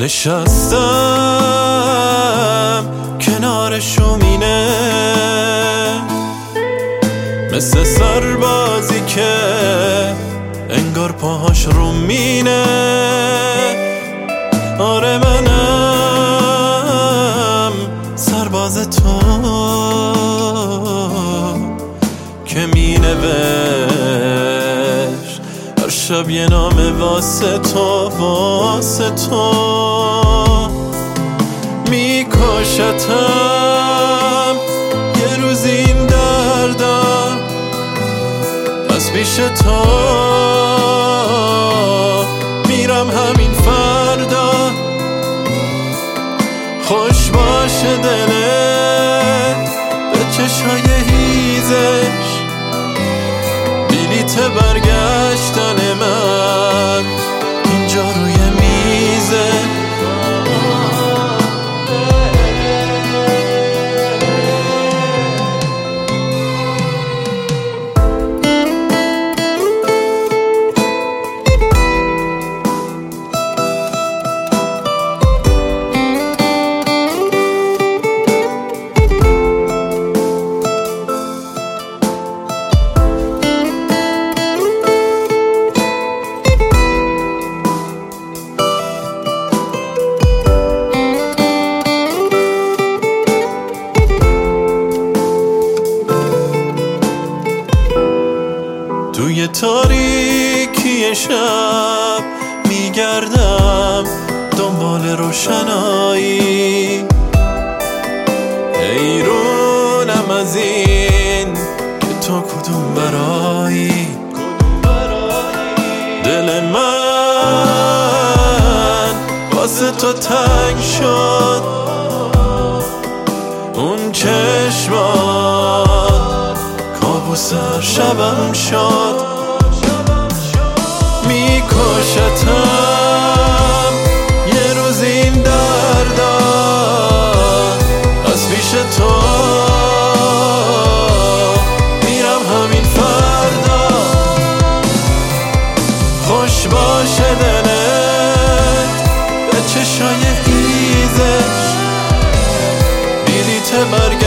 نشستم کنار شومینه مثل سربازی که انگار پاهاش رو مینه. آره منم سرباز تو که مینوشت هر شب یه نامه واسه تو میکشتم یه روز این دردم از پیش تو میرم همین فردا. خوش باشه دلت به چشای هیزش، بلیت برگشتن من اینجا روی میزه. توی تاریکی شب میگردم دنبال روشنایی، حیرونم از این که تو کدوم برایی. دل من واسه تو تنگ شد، اون چشمات کابوس هر شبم شد. میکشتم یه روز این دردم از پیش تو میرم همین فردا. خوش باشه دلت به چشای هیزش، بلیت